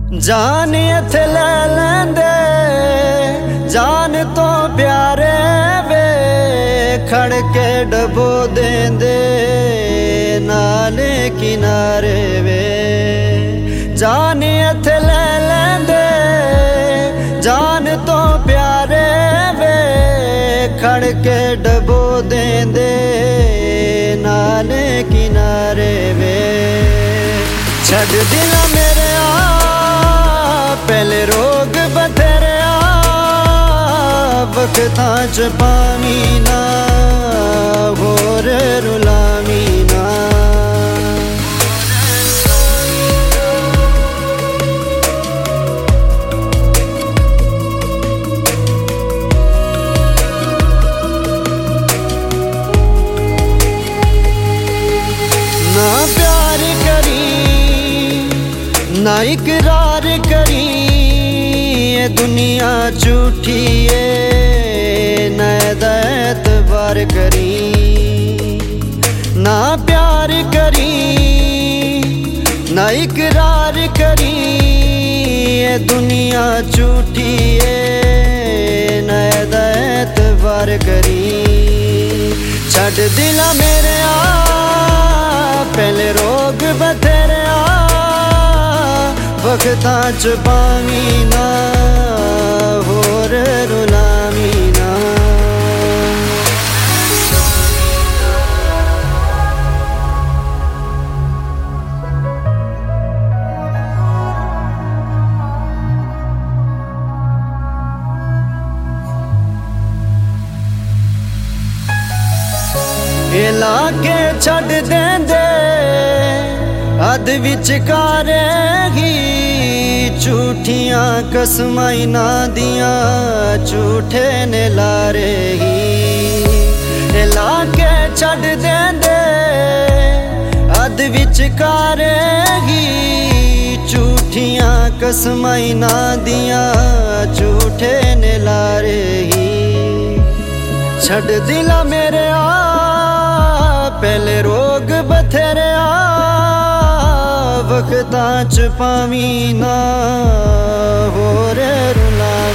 जान इत्थे ले लैंदे जान तो प्यारे वे खड़ के डबो देंदे नाले किनारे वे। जान इत्थे ले लैंदे जान तो प्यारे वे खड़ के डबो देंदे नाले किनारे वे। छड़ दिला मेरे पहले रोग बथेरे वक्तां च पावी ना होर रुलावी ना। ना प्यार करी ना इकरार करी ये दुनिया झूठी है न एतबार करी। ना प्यार करी ना इकरार करी ये दुनिया झूठी है न एतबार करी। छड़ दिला मेरे पहले रोग बथेरे वक्तां च पावी ना होर रुलावी ना। इलाके छड़ देंदे अध विचकारे ही झूठियां कसमां इन्हां दियां झूठे ने लारे ही। इलाके छड़ देंदे अध विचकारे ही झूठियां कसमां इन्हां दियां झूठे ने लारे ही। छड़ दिला मेरे पहले रोग बथेरे वक्तां च पावी ना होर रुला।